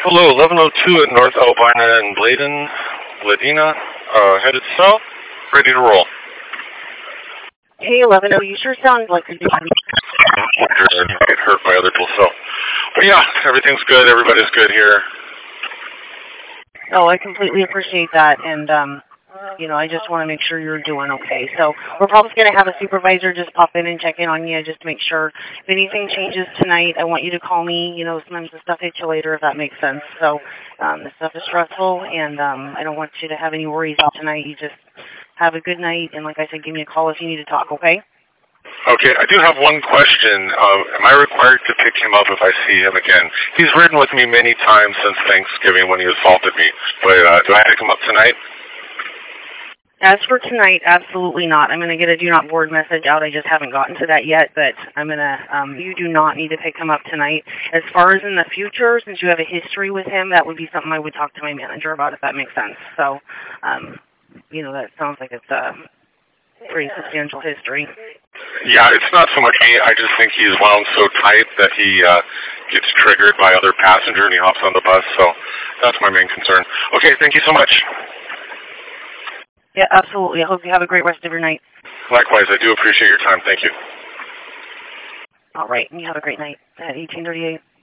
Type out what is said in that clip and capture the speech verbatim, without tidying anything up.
Hello, eleven oh two at North Albina and Bladen, Ladina, uh, headed south, ready to roll. Hey, eleven oh, you sure sound like you're doing Get hurt by other people, so. But yeah, everything's good, everybody's good here. Oh, I completely appreciate that, and, um, you know, I just want to make sure you're doing okay. So we're probably going to have a supervisor just pop in and check in on you just to make sure. If anything changes tonight, I want you to call me. You know, sometimes the stuff hits you later, if that makes sense. So um, this stuff is stressful, and um, I don't want you to have any worries tonight. You just have a good night, and like I said, give me a call if you need to talk, okay? Okay, I do have one question. Uh, am I required to pick him up if I see him again? He's ridden with me many times since Thanksgiving when he assaulted me, but uh, do I pick him up tonight? As for tonight, absolutely not. I'm going to get a do not board message out. I just haven't gotten to that yet, but I'm going to, um, you do not need to pick him up tonight. As far as in the future, since you have a history with him, that would be something I would talk to my manager about, if that makes sense. So, um, you know, that sounds like it's a pretty substantial history. Yeah, it's not so much me. I just think he's wound so tight that he uh, gets triggered by other passenger and he hops on the bus, so that's my main concern. Okay, thank you so much. Yeah, absolutely. I hope you have a great rest of your night. Likewise, I do appreciate your time. Thank you. All right, and you have a great night at eighteen thirty-eight.